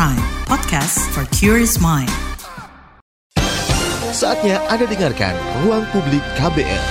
Prime, podcast for curious mind. Saatnya Anda dengarkan Ruang Publik KBR.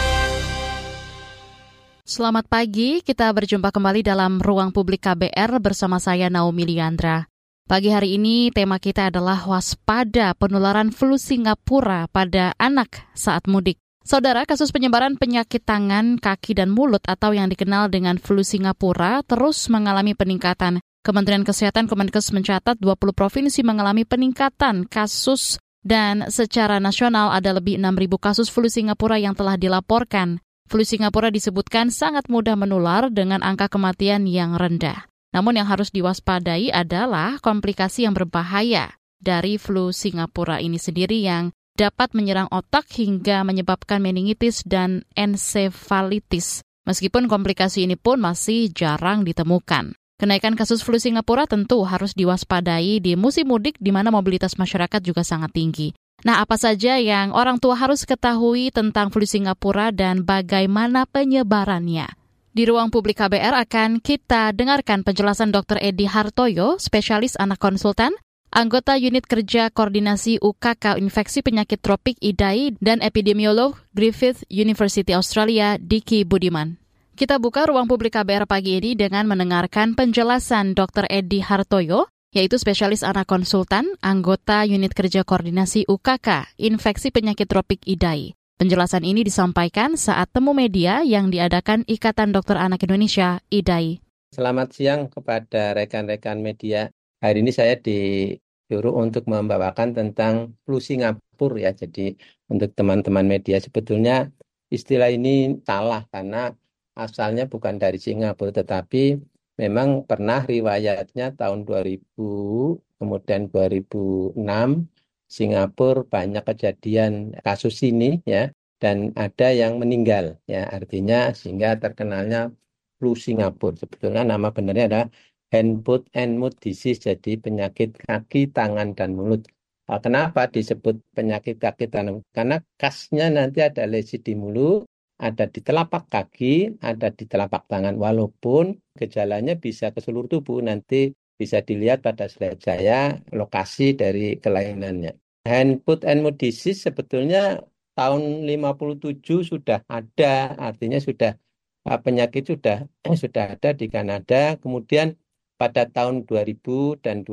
Selamat pagi, kita berjumpa kembali dalam Ruang Publik KBR bersama saya Naomi Liandra. Pagi hari ini tema kita adalah waspada penularan flu Singapura pada anak saat mudik. Saudara, kasus penyebaran penyakit tangan, kaki, dan mulut atau yang dikenal dengan flu Singapura terus mengalami peningkatan. Kementerian Kesehatan Kemenkes mencatat 20 provinsi mengalami peningkatan kasus dan secara nasional ada lebih 6.000 kasus flu Singapura yang telah dilaporkan. Flu Singapura disebutkan sangat mudah menular dengan angka kematian yang rendah. Namun yang harus diwaspadai adalah komplikasi yang berbahaya dari flu Singapura ini sendiri yang dapat menyerang otak hingga menyebabkan meningitis dan ensefalitis. Meskipun komplikasi ini pun masih jarang ditemukan. Kenaikan kasus flu Singapura tentu harus diwaspadai di musim mudik di mana mobilitas masyarakat juga sangat tinggi. Nah, apa saja yang orang tua harus ketahui tentang flu Singapura dan bagaimana penyebarannya? Di Ruang Publik KBR akan kita dengarkan penjelasan Dr. Edi Hartoyo, spesialis anak konsultan, anggota unit kerja koordinasi UKK Infeksi Penyakit Tropik IDAI, dan epidemiolog Griffith University Australia, Diki Budiman. Kita buka Ruang Publik KBR pagi ini dengan mendengarkan penjelasan Dr. Edi Hartoyo, yaitu spesialis anak konsultan, anggota unit kerja koordinasi UKK Infeksi Penyakit Tropik IDAI. Penjelasan ini disampaikan saat temu media yang diadakan Ikatan Dokter Anak Indonesia, IDAI. Selamat siang kepada rekan-rekan media. Hari ini saya disuruh untuk membawakan tentang flu Singapura ya. Jadi untuk teman-teman media sebetulnya istilah ini salah karena asalnya bukan dari Singapura, tetapi memang pernah riwayatnya tahun 2000, kemudian 2006, Singapura banyak kejadian kasus ini ya, dan ada yang meninggal ya, artinya sehingga terkenalnya flu Singapura. Sebetulnya nama benarnya adalah hand, foot, and mouth disease, jadi penyakit kaki, tangan, dan mulut. Kenapa disebut penyakit kaki, tangan? Karena khasnya nanti ada lesi di mulut, ada di telapak kaki, ada di telapak tangan. Walaupun gejalanya bisa ke seluruh tubuh, nanti bisa dilihat pada slide saya lokasi dari kelainannya. Hand, foot, and mouth disease sebetulnya tahun 57 sudah ada, artinya sudah penyakit sudah ada di Kanada. Kemudian pada tahun 2000 dan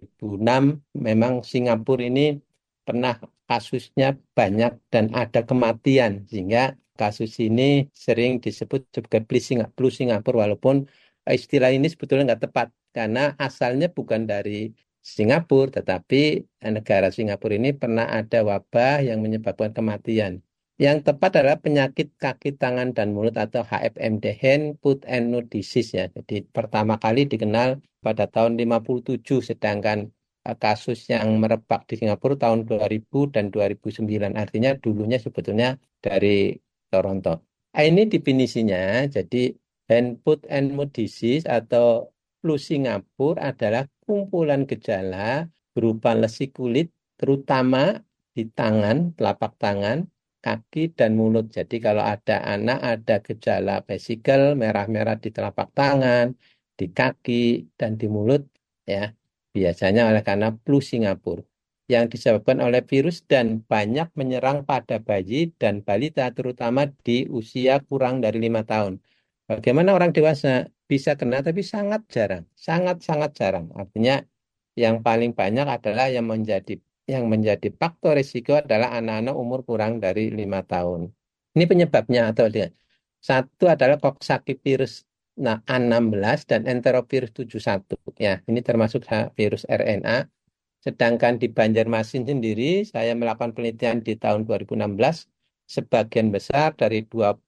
2006 memang Singapura ini pernah kasusnya banyak dan ada kematian, sehingga kasus ini sering disebut sebagai flu Singapura, walaupun istilah ini sebetulnya nggak tepat karena asalnya bukan dari Singapura, tetapi negara Singapura ini pernah ada wabah yang menyebabkan kematian. Yang tepat adalah penyakit kaki, tangan, dan mulut atau HFMD, Hand, Foot, and Mouth Disease ya. Jadi pertama kali dikenal pada tahun 57, sedangkan kasus yang merebak di Singapura tahun 2000 dan 2009. Artinya dulunya sebetulnya dari Toronto. Ini definisinya, jadi hand, foot, and mouth disease atau flu Singapura adalah kumpulan gejala berupa lesi kulit, terutama di tangan, telapak tangan, kaki, dan mulut. Jadi kalau ada anak, ada gejala vesikel, merah-merah di telapak tangan, di kaki, dan di mulut, ya biasanya oleh karena flu Singapura yang disebabkan oleh virus dan banyak menyerang pada bayi dan balita, terutama di usia kurang dari 5 tahun. Bagaimana orang dewasa bisa kena, tapi sangat jarang, sangat-sangat jarang. Artinya yang paling banyak adalah yang menjadi faktor risiko adalah anak-anak umur kurang dari 5 tahun. Ini penyebabnya atau dia. Satu adalah Coxsackie virus A16 dan enterovirus 71. Ya, ini termasuk virus RNA. Sedangkan di Banjarmasin sendiri, saya melakukan penelitian di tahun 2016, sebagian besar dari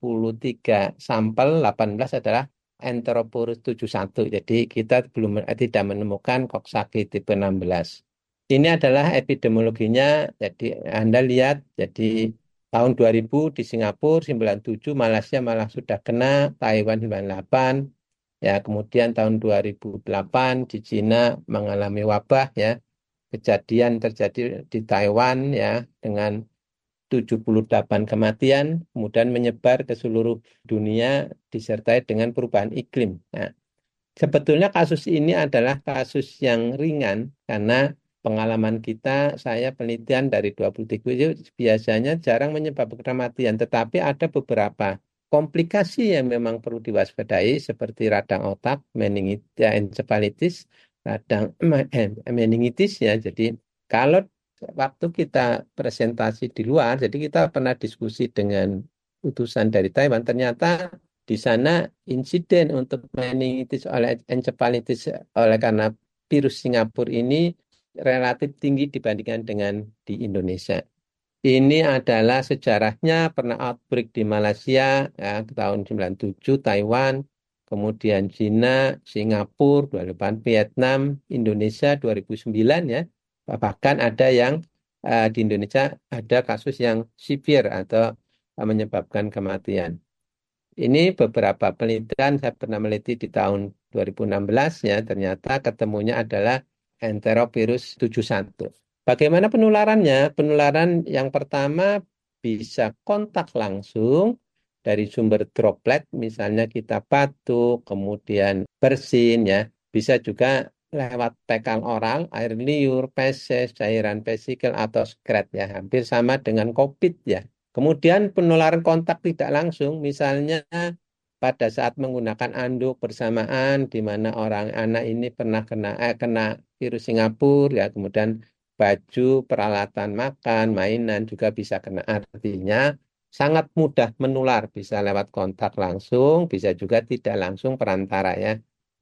23 sampel, 18 adalah enterovirus 71. Jadi kita tidak menemukan Coxsackie tipe 16. Ini adalah epidemiologinya, jadi Anda lihat, jadi tahun 2000 di Singapura, 97, Malaysia malah sudah kena, Taiwan 98, ya kemudian tahun 2008 di Cina mengalami wabah ya. Kejadian terjadi di Taiwan ya dengan 78 kematian, kemudian menyebar ke seluruh dunia disertai dengan perubahan iklim. Nah, Sebetulnya kasus ini adalah kasus yang ringan karena pengalaman kita, saya penelitian dari 23 itu biasanya jarang menyebabkan kematian, tetapi ada beberapa komplikasi yang memang perlu diwaspadai seperti radang otak, meningitis, encephalitis, radang meningitis ya. Jadi kalau waktu kita presentasi di luar, jadi kita pernah diskusi dengan utusan dari Taiwan, ternyata di sana insiden untuk meningitis oleh encephalitis oleh karena virus Singapura ini relatif tinggi dibandingkan dengan di Indonesia. Ini adalah sejarahnya pernah outbreak di Malaysia ya, tahun 97, Taiwan, kemudian Cina, Singapura, 2008 Vietnam, Indonesia 2009 ya. Bahkan ada yang di Indonesia ada kasus yang severe atau menyebabkan kematian. Ini beberapa penelitian, saya pernah meneliti di tahun 2016 ya, ternyata ketemunya adalah enterovirus 71. Bagaimana penularannya? Penularan yang pertama bisa kontak langsung dari sumber droplet, misalnya kita batuk, kemudian bersin ya, bisa juga lewat pekan oral, air liur, feses, cairan vesikel atau sekret ya, hampir sama dengan COVID ya. Kemudian penularan kontak tidak langsung, misalnya pada saat menggunakan anduk bersamaan, di mana anak ini pernah kena virus Singapura, ya kemudian baju, peralatan makan, mainan juga bisa kena. Artinya sangat mudah menular, bisa lewat kontak langsung, bisa juga tidak langsung perantara ya.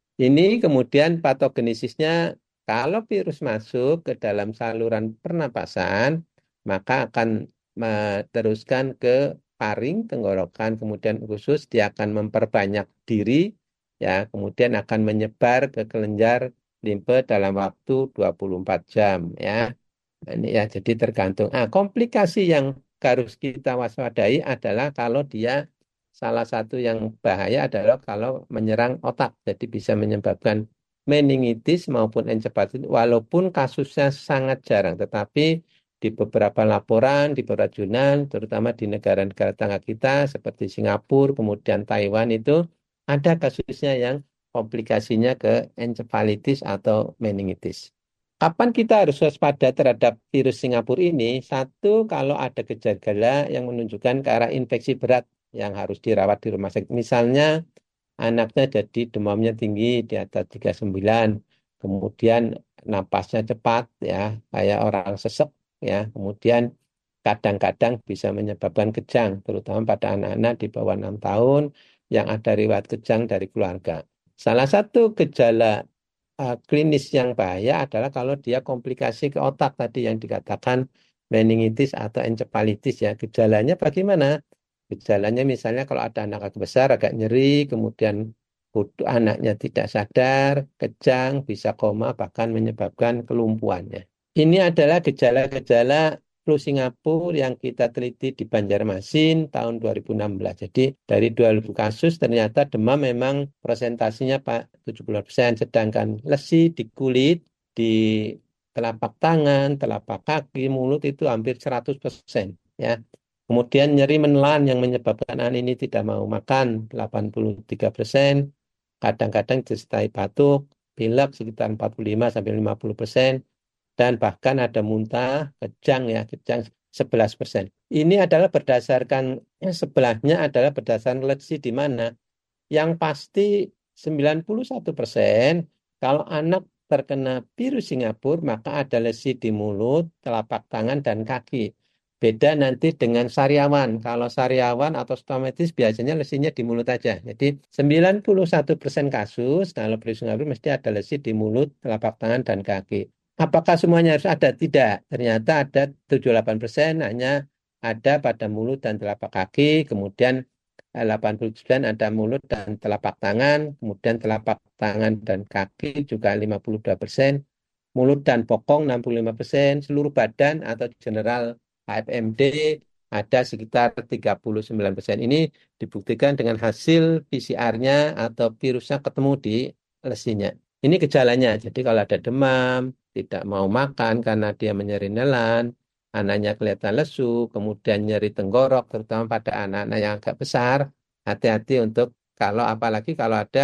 Ini kemudian patogenesisnya, kalau virus masuk ke dalam saluran pernapasan, maka akan teruskan ke paring, tenggorokan, kemudian usus, dia akan memperbanyak diri, ya, kemudian akan menyebar ke kelenjar limfe dalam waktu 24 jam, ya. Ini ya, jadi tergantung. Komplikasi yang harus kita waspadai adalah kalau dia salah satu yang bahaya adalah kalau menyerang otak, jadi bisa menyebabkan meningitis maupun encephalitis, walaupun kasusnya sangat jarang, tetapi di beberapa laporan, di beberapa jurnal, terutama di negara-negara tetangga kita seperti Singapura, kemudian Taiwan itu ada kasusnya yang komplikasinya ke encephalitis atau meningitis. Kapan kita harus waspada terhadap virus Singapura ini? Satu, kalau ada gejala yang menunjukkan ke arah infeksi berat yang harus dirawat di rumah sakit. Misalnya anaknya jadi demamnya tinggi di atas 39, kemudian napasnya cepat ya, kayak orang sesek ya, kemudian kadang-kadang bisa menyebabkan kejang, terutama pada anak-anak di bawah 6 tahun yang ada riwayat kejang dari keluarga. Salah satu gejala klinis yang bahaya adalah kalau dia komplikasi ke otak tadi yang dikatakan meningitis atau encephalitis ya. Gejalanya bagaimana? Gejalanya misalnya kalau ada anak agak besar agak nyeri, kemudian anaknya tidak sadar, kejang, bisa koma, bahkan menyebabkan kelumpuhannya. Ini adalah gejala-gejala flu Singapura yang kita teliti di Banjarmasin tahun 2016. Jadi dari 2000 kasus ternyata demam memang presentasinya 70%, sedangkan lesi di kulit, di telapak tangan, telapak kaki, mulut itu hampir 100%. Ya. Kemudian nyeri menelan yang menyebabkan anak ini tidak mau makan 83%, kadang-kadang disertai batuk, pilek sekitar 45-50%, dan bahkan ada muntah, kejang ya, kejang 11%. Ini adalah berdasarkan, sebelahnya adalah berdasarkan lesi di mana yang pasti 91% kalau anak terkena virus Singapura maka ada lesi di mulut, telapak tangan, dan kaki. Beda nanti dengan sariawan. Kalau sariawan atau stomatis biasanya lesinya di mulut aja. Jadi 91% kasus kalau virus Singapura mesti ada lesi di mulut, telapak tangan, dan kaki. Apakah semuanya harus ada? Tidak. Ternyata ada 78% hanya ada pada mulut dan telapak kaki, kemudian 89 ada mulut dan telapak tangan, kemudian telapak tangan dan kaki juga 52%, mulut dan bokong 65%, seluruh badan atau general HFMD ada sekitar 39%. Ini dibuktikan dengan hasil PCR-nya atau virusnya ketemu di lesinya. Ini gejalanya. Jadi kalau ada demam, tidak mau makan karena dia menyeri nelan, anaknya kelihatan lesu, kemudian nyeri tenggorok, terutama pada anak-anak yang agak besar, hati-hati untuk apalagi kalau ada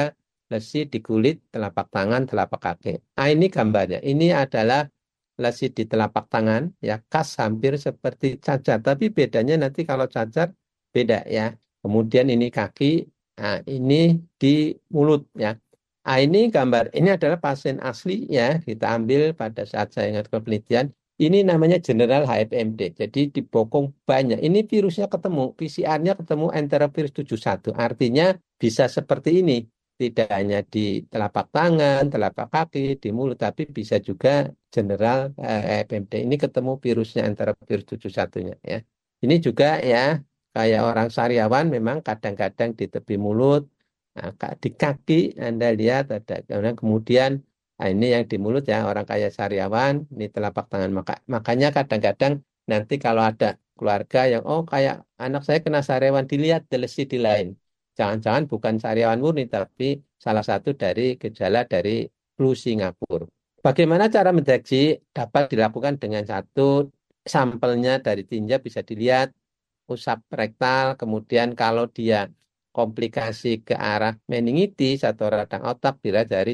lesi di kulit, telapak tangan, telapak kaki. Ini gambarnya. Ini adalah lesi di telapak tangan, ya khas hampir seperti cacar. Tapi bedanya nanti kalau cacar beda ya. Kemudian ini kaki, nah ini di mulut ya. Ini gambar, ini adalah pasien asli ya. Kita ambil pada saat saya ingat penelitian. Ini namanya general HFMD. Jadi di bokong banyak. Ini virusnya ketemu, PCR-nya ketemu enterovirus 71. Artinya bisa seperti ini. Tidak hanya di telapak tangan, telapak kaki, di mulut, tapi bisa juga general HFMD. Ini ketemu virusnya enterovirus 71-nya ya. Ini juga ya kayak orang sariawan memang kadang-kadang di tepi mulut, nah, di kaki Anda lihat ada. Kemudian ini yang di mulut ya orang kaya sariawan, ini telapak tangan. Makanya kadang-kadang nanti kalau ada keluarga yang kayak anak saya kena sariawan, dilihat lesi di lain. Jangan-jangan bukan sariawan murni, tapi salah satu dari gejala dari flu Singapura. Bagaimana cara mendeteksi? Dapat dilakukan dengan satu, sampelnya dari tinja bisa dilihat, usap rektal, kemudian kalau dia komplikasi ke arah meningitis atau radang otak, dilihat dari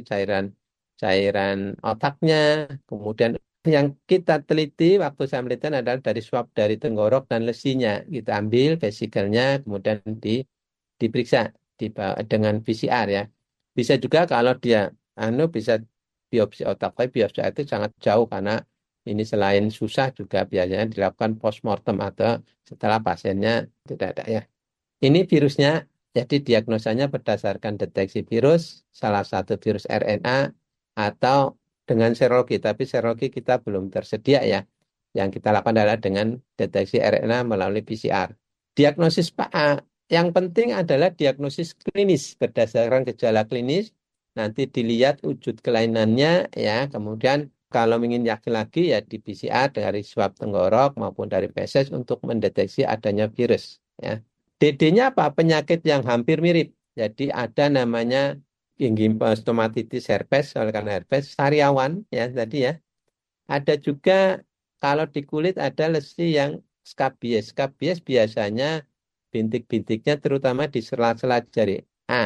cairan otaknya. Kemudian yang kita teliti waktu saya menelitikan adalah dari swab dari tenggorok dan lesinya. Kita ambil vesikelnya, kemudian diperiksa dengan PCR ya. Bisa juga kalau dia bisa biopsi otak, tapi biopsi itu sangat jauh karena ini selain susah juga biasanya dilakukan postmortem atau setelah pasiennya tidak ada ya. Ini virusnya, jadi diagnosanya berdasarkan deteksi virus, salah satu virus RNA atau dengan serologi, tapi serologi kita belum tersedia ya. Yang kita lakukan adalah dengan deteksi RNA melalui PCR. Diagnosis yang penting adalah diagnosis klinis berdasarkan gejala klinis. Nanti dilihat wujud kelainannya ya. Kemudian kalau ingin yakin lagi ya di PCR dari swab tenggorok maupun dari feses untuk mendeteksi adanya virus ya. DD-nya apa? Penyakit yang hampir mirip. Jadi ada namanya gingivitis herpes, oleh karena herpes sariawan ya tadi ya. Ada juga kalau di kulit ada lesi yang skabies. Skabies biasanya bintik-bintiknya terutama di sela-sela jari.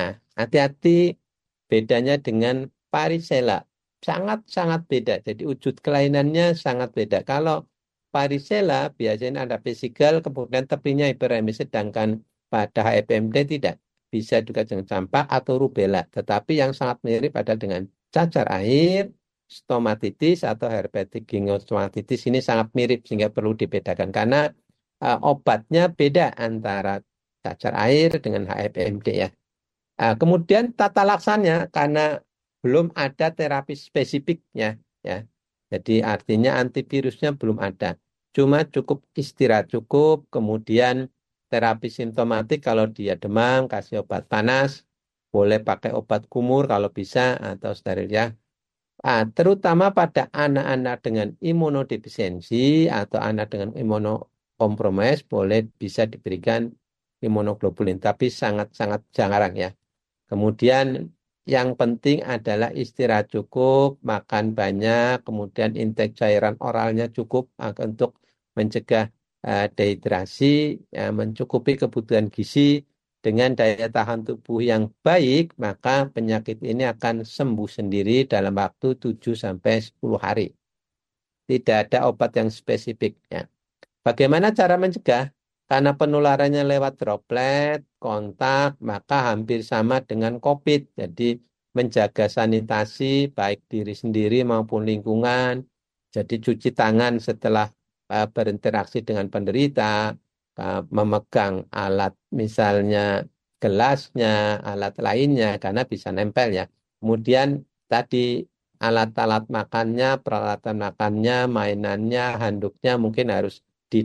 Hati-hati bedanya dengan varicella. Sangat-sangat beda. Jadi wujud kelainannya sangat beda. Kalau varicella biasanya ada vesikel, kemudian tepinya hiperemis, sedangkan pada HFMD tidak. Bisa juga dengan campak atau rubella. Tetapi yang sangat mirip adalah dengan cacar air, stomatitis atau herpetic gingivitis. Ini sangat mirip sehingga perlu dibedakan karena obatnya beda antara cacar air dengan HFMD ya. Kemudian tata laksananya karena belum ada terapi spesifiknya ya. Jadi artinya antivirusnya belum ada. Cuma cukup istirahat cukup, kemudian terapi simptomatik kalau dia demam kasih obat panas, boleh pakai obat kumur kalau bisa atau steril ya. Terutama pada anak-anak dengan imunodefisiensi atau anak dengan imunokompromis boleh bisa diberikan imunoglobulin, tapi sangat-sangat jarang ya. Kemudian yang penting adalah istirahat cukup, makan banyak, kemudian intake cairan oralnya cukup untuk mencegah dehidrasi, ya, mencukupi kebutuhan gizi. Dengan daya tahan tubuh yang baik, maka penyakit ini akan sembuh sendiri dalam waktu 7-10 hari. Tidak ada obat yang spesifik. Ya. Bagaimana cara mencegah? Karena penularannya lewat droplet, kontak, maka hampir sama dengan COVID. Jadi menjaga sanitasi baik diri sendiri maupun lingkungan. Jadi cuci tangan setelah berinteraksi dengan penderita, memegang alat misalnya gelasnya, alat lainnya karena bisa nempel ya. Kemudian tadi alat-alat makannya, peralatan makannya, mainannya, handuknya mungkin harus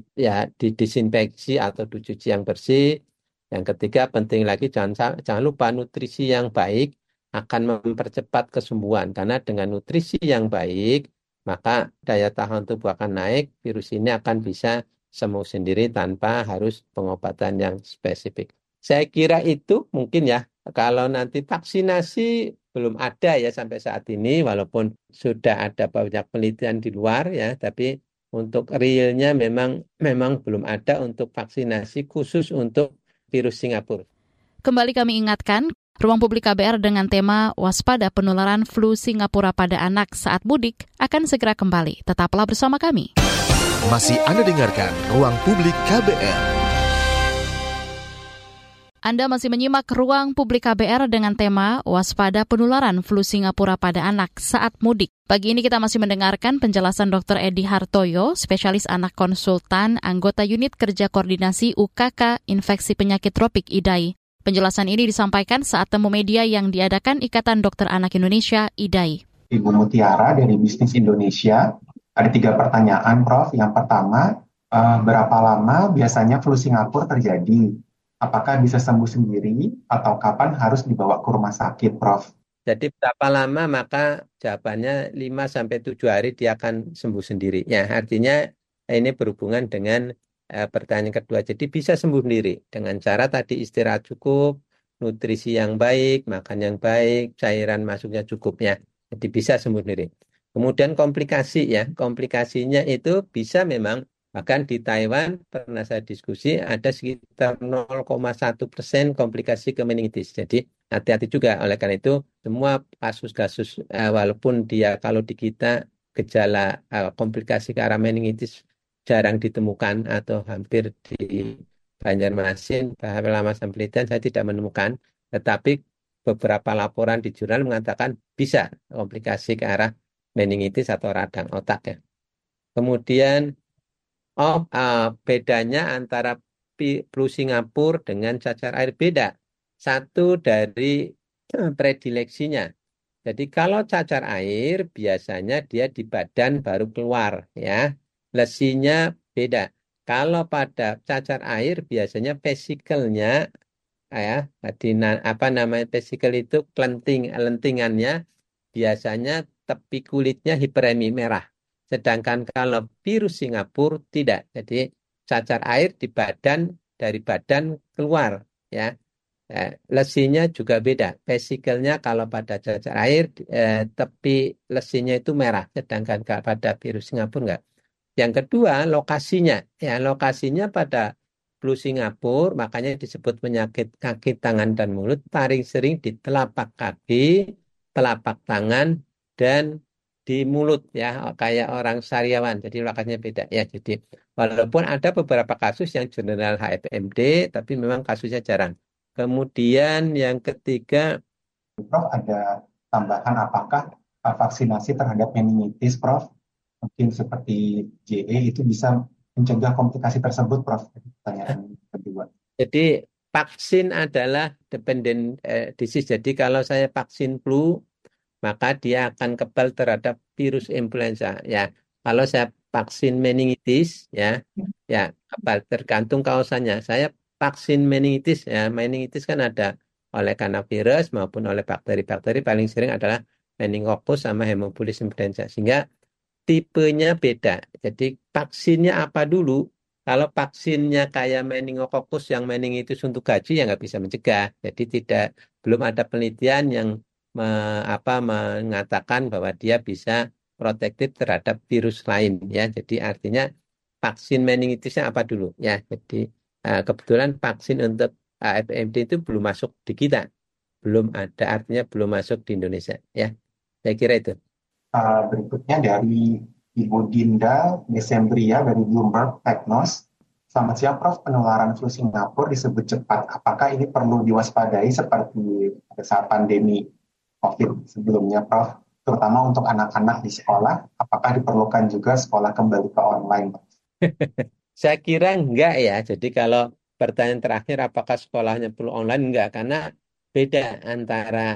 didisinfeksi atau dicuci yang bersih. Yang ketiga penting lagi jangan lupa nutrisi yang baik akan mempercepat kesembuhan karena dengan nutrisi yang baik maka daya tahan tubuh akan naik, virus ini akan bisa sembuh sendiri tanpa harus pengobatan yang spesifik. Saya kira itu mungkin ya, kalau nanti vaksinasi belum ada ya sampai saat ini, walaupun sudah ada banyak penelitian di luar ya, tapi untuk realnya memang belum ada untuk vaksinasi khusus untuk virus Singapura. Kembali kami ingatkan, Ruang Publik KBR dengan tema Waspada Penularan Flu Singapura pada Anak Saat Mudik akan segera kembali. Tetaplah bersama kami. Masih Anda dengarkan Ruang Publik KBR. Anda masih menyimak Ruang Publik KBR dengan tema Waspada Penularan Flu Singapura pada Anak Saat Mudik. Pagi ini kita masih mendengarkan penjelasan Dr. Edi Hartoyo, spesialis anak konsultan, anggota unit kerja koordinasi UKK Infeksi Penyakit Tropik IDAI. Penjelasan ini disampaikan saat temu media yang diadakan Ikatan Dokter Anak Indonesia IDAI. Ibu Mutiara dari Bisnis Indonesia, ada 3 pertanyaan, Prof. Yang pertama, berapa lama biasanya flu Singapura terjadi? Apakah bisa sembuh sendiri atau kapan harus dibawa ke rumah sakit, Prof? Jadi berapa lama, maka jawabannya 5-7 hari dia akan sembuh sendiri. Ya, artinya ini berhubungan dengan pertanyaan kedua. Jadi bisa sembuh sendiri dengan cara tadi istirahat cukup, nutrisi yang baik, makan yang baik, cairan masuknya cukup ya. Jadi bisa sembuh sendiri. Kemudian komplikasi ya, komplikasinya itu bisa memang, bahkan di Taiwan pernah saya diskusi ada sekitar 0,1% komplikasi ke meningitis. Jadi hati-hati juga. Oleh karena itu semua kasus-kasus walaupun dia kalau di kita gejala komplikasi ke arah meningitis jarang ditemukan atau hampir di Banjarmasin, Lama Penelitian saya tidak menemukan. Tetapi beberapa laporan di jurnal mengatakan bisa komplikasi ke arah meningitis atau radang otak ya. Kemudian bedanya antara flu Singapura dengan cacar air beda. Satu dari predileksinya. Jadi kalau cacar air biasanya dia di badan baru keluar ya. Lesinya beda. Kalau pada cacar air biasanya vesikelnya ya, vesikel itu lentingannya biasanya tepi kulitnya hiperemi merah. Sedangkan kalau virus Singapura tidak. Jadi cacar air di badan, dari badan keluar ya. Lesinya juga beda. Vesikelnya kalau pada cacar air tepi lesinya itu merah, sedangkan pada virus Singapura enggak. Yang kedua lokasinya. Ya, lokasinya pada flu Singapura makanya disebut penyakit kaki, tangan dan mulut paling sering di telapak kaki, telapak tangan dan di mulut ya, kayak orang sariawan. Jadi lokasinya beda ya. Jadi walaupun ada beberapa kasus yang general HFMD, tapi memang kasusnya jarang. Kemudian yang ketiga, Prof, ada tambahan apakah vaksinasi terhadap meningitis, Prof? Mungkin seperti JE itu bisa mencegah komplikasi tersebut, Prof? Pertanyaan kedua. Jadi vaksin adalah dependent disease. Jadi kalau saya vaksin flu, maka dia akan kebal terhadap virus influenza ya. Kalau saya vaksin meningitis ya kebal, tergantung kausannya. Saya vaksin meningitis ya, meningitis kan ada oleh karena virus maupun oleh bakteri-bakteri, paling sering adalah meningococcus sama Haemophilus influenza, sehingga tipenya beda. Jadi vaksinnya apa dulu? Kalau vaksinnya kayak meningococcus yang meningitis untuk gaji ya nggak bisa mencegah. Jadi belum ada penelitian yang mengatakan bahwa dia bisa protektif terhadap virus lain ya. Jadi artinya vaksin meningitisnya apa dulu ya. Jadi kebetulan vaksin untuk AFMD itu belum masuk di kita. Belum ada, artinya belum masuk di Indonesia ya. Saya kira itu. Berikutnya dari Ibu Dinda Desembria dari Bloomberg Technos. Selamat siang, Prof. Penularan flu Singapura disebut cepat. Apakah ini perlu diwaspadai seperti pada saat pandemi COVID sebelumnya, Prof? Terutama untuk anak-anak di sekolah, apakah diperlukan juga sekolah kembali ke online, Prof? Saya kira enggak ya. Jadi kalau pertanyaan terakhir apakah sekolahnya perlu online, enggak. Karena beda antara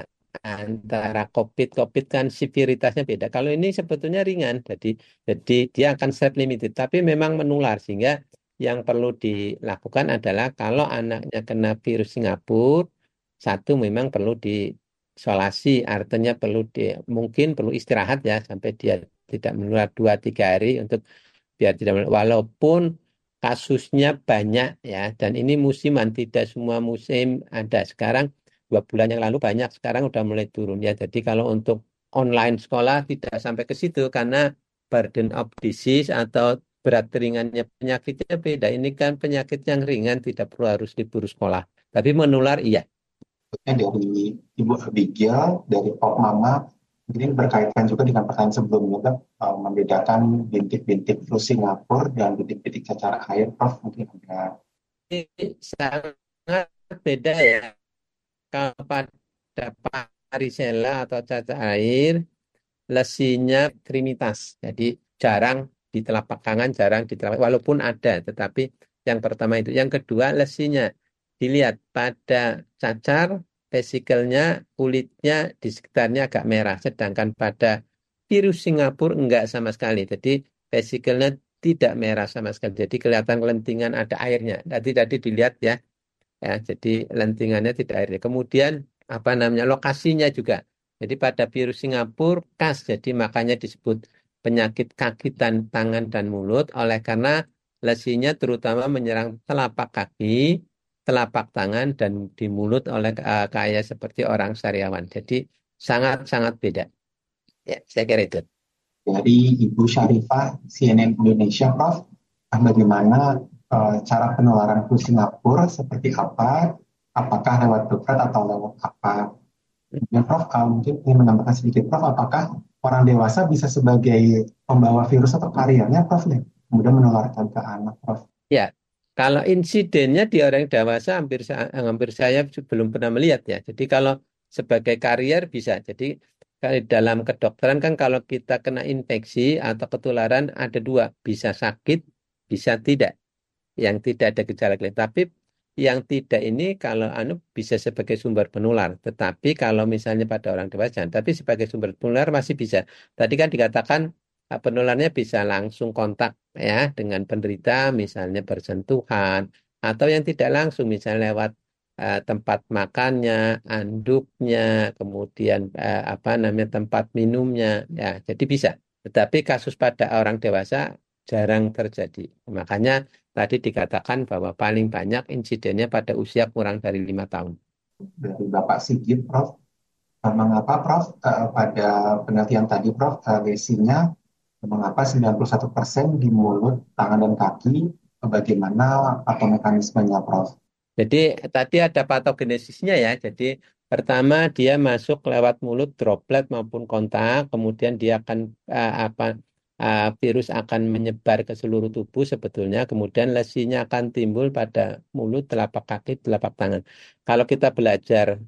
COVID kan severitasnya beda. Kalau ini sebetulnya ringan, jadi dia akan self limited, tapi memang menular, sehingga yang perlu dilakukan adalah kalau anaknya kena virus Singapura, satu memang perlu diisolasi, artinya mungkin perlu istirahat ya sampai dia tidak menular 2-3 hari untuk biar tidak menular. Walaupun kasusnya banyak ya, dan ini musiman, tidak semua musim ada. Sekarang 2 bulan yang lalu banyak, sekarang udah mulai turun ya. Jadi kalau untuk online sekolah tidak sampai ke situ karena burden of disease atau berat ringannya penyakitnya beda. Ini kan penyakit yang ringan, tidak perlu harus diburu sekolah. Tapi menular iya. dari Ibu Abigail, dari Pop Mama. Mungkin berkaitan juga dengan pertanyaan sebelumnya, Dok, membedakan bintik-bintik flu Singapura dan bintik-bintik cacar air, Prof. Mungkin ada. Ini sangat beda ya. Kalau pada varicella atau cacar air, lesinya trinitas. Jadi jarang di telapak tangan, jarang di telapak, walaupun ada, tetapi yang pertama itu. Yang kedua, lesinya dilihat pada cacar, vesikelnya, kulitnya di sekitarnya agak merah, sedangkan pada virus Singapura enggak sama sekali. Jadi vesikelnya tidak merah sama sekali. Jadi kelihatan lentingan ada airnya. Tadi dilihat ya. Ya, jadi lentingannya tidak airnya. Kemudian apa namanya lokasinya juga. Jadi pada virus Singapura khas, jadi makanya disebut penyakit kaki dan tangan dan mulut oleh karena lesinya terutama menyerang telapak kaki, telapak tangan dan di mulut oleh kayak seperti orang sariawan. Jadi sangat-sangat beda. Ya, saya kira itu. Dari Ibu Syarifah, CNN Indonesia, Prof. Bagaimana cara penularan flu Singapura seperti apa? Apakah lewat droplet atau lewat apa? Kemudian Prof, mungkin ingin menambahkan sedikit, Prof, apakah orang dewasa bisa sebagai pembawa virus atau kariernya, Prof, ya? Kemudian menularkan ke anak, Prof. Ya, kalau insidennya di orang dewasa hampir saya belum pernah melihat ya. Jadi kalau sebagai karier bisa. Jadi dalam kedokteran kan kalau kita kena infeksi atau ketularan ada dua, bisa sakit, bisa tidak. Yang tidak ada gejala klinis. Tapi yang tidak ini kalau bisa sebagai sumber penular. Tetapi kalau misalnya pada orang dewasa, tapi sebagai sumber penular masih bisa. Tadi kan dikatakan penularnya bisa langsung kontak ya dengan penderita, misalnya bersentuhan atau yang tidak langsung, misalnya lewat tempat makannya, anduknya, kemudian tempat minumnya, ya jadi bisa. Tetapi kasus pada orang dewasa jarang terjadi. Makanya tadi dikatakan bahwa paling banyak insidennya pada usia kurang dari 5 tahun. Dari Bapak Sigit, Prof. Mengapa, Prof, pada penelitian tadi, Prof, lesinya mengapa 91% di mulut, tangan, dan kaki? Bagaimana atau mekanismenya, Prof? Jadi tadi ada patogenesisnya ya. Jadi pertama dia masuk lewat mulut, droplet maupun kontak, kemudian dia akan virus akan menyebar ke seluruh tubuh sebetulnya, kemudian lesinya akan timbul pada mulut, telapak kaki, telapak tangan. Kalau kita belajar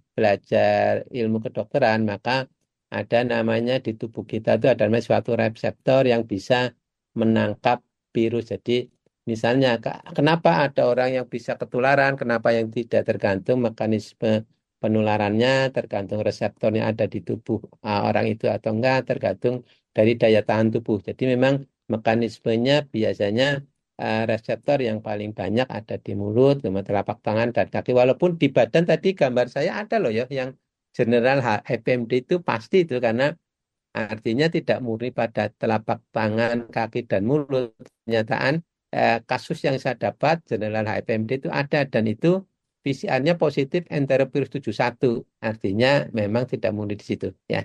ilmu kedokteran, maka ada namanya di tubuh kita itu ada namanya suatu reseptor yang bisa menangkap virus. Jadi misalnya, kenapa ada orang yang bisa ketularan, kenapa yang tidak, tergantung mekanisme penularannya, tergantung reseptornya ada di tubuh orang itu atau enggak, tergantung dari daya tahan tubuh. Jadi memang mekanismenya biasanya reseptor yang paling banyak ada di mulut, kemudian telapak tangan dan kaki. Walaupun di badan tadi gambar saya ada loh ya, yang general HPMD itu pasti itu karena artinya tidak murni pada telapak tangan, kaki dan mulut. Kenyataan kasus yang saya dapat general HPMD itu ada dan itu PCR-nya positif enterovirus 71. Artinya memang tidak murni di situ ya.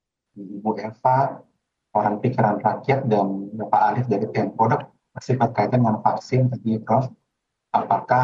Ibu Eva, orang pikiran rakyat, dan Bapak Alif dari Tempo, Dok, masih berkaitan dengan vaksin tadi, Prof. Apakah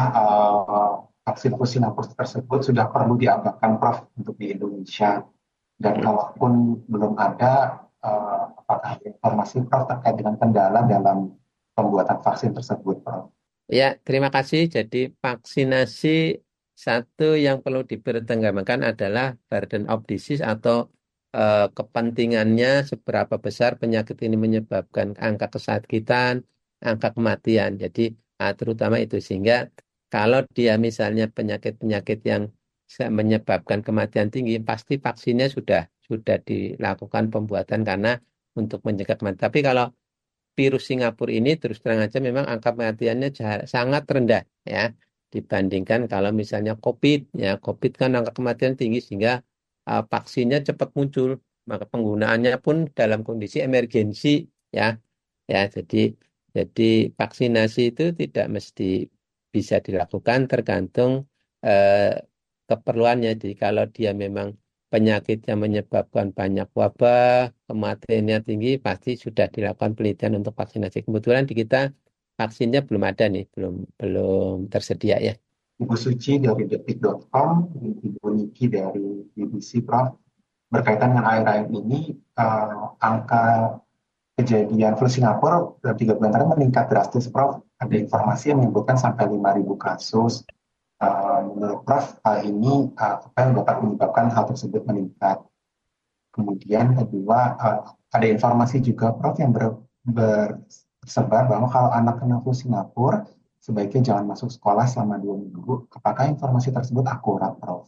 vaksin flu Singapura tersebut sudah perlu diadakan, Prof, untuk di Indonesia? Dan kalaupun belum ada, apakah ada informasi, Prof, terkait dengan kendala dalam pembuatan vaksin tersebut, Prof? Ya, terima kasih. Jadi vaksinasi satu yang perlu dipertimbangkan adalah burden of disease atau kepentingannya seberapa besar penyakit ini menyebabkan angka kesakitan, angka kematian. Jadi terutama itu sehingga kalau dia misalnya penyakit-penyakit yang menyebabkan kematian tinggi, pasti vaksinnya sudah dilakukan pembuatan karena untuk mencegah kematian. Tapi kalau virus Singapura ini terus terang aja memang angka kematiannya sangat rendah ya dibandingkan kalau misalnya COVID ya. COVID kan angka kematian tinggi sehingga vaksinnya cepat muncul, maka penggunaannya pun dalam kondisi emergensi ya. Jadi vaksinasi itu tidak mesti bisa dilakukan, tergantung keperluannya. Jadi kalau dia memang penyakit yang menyebabkan banyak wabah, kematiannya tinggi, pasti sudah dilakukan penelitian untuk vaksinasi. Kebetulan di kita vaksinnya belum ada nih, belum tersedia ya. Ibu Suci dari detik.com, Ibu Niki dari BBC, Prof. Berkaitan dengan akhir-akhir ini, angka kejadian flu Singapura dalam 3 bulan terakhir meningkat drastis, Prof. Ada informasi yang menyebutkan sampai 5.000 kasus. Menurut Prof, hal ini apa yang dapat menyebabkan hal tersebut meningkat? Kemudian kedua, ada informasi juga, Prof, yang bersebar bahwa kalau anak kena flu Singapura, sebaiknya jangan masuk sekolah selama 2 minggu. Apakah informasi tersebut akurat, Prof?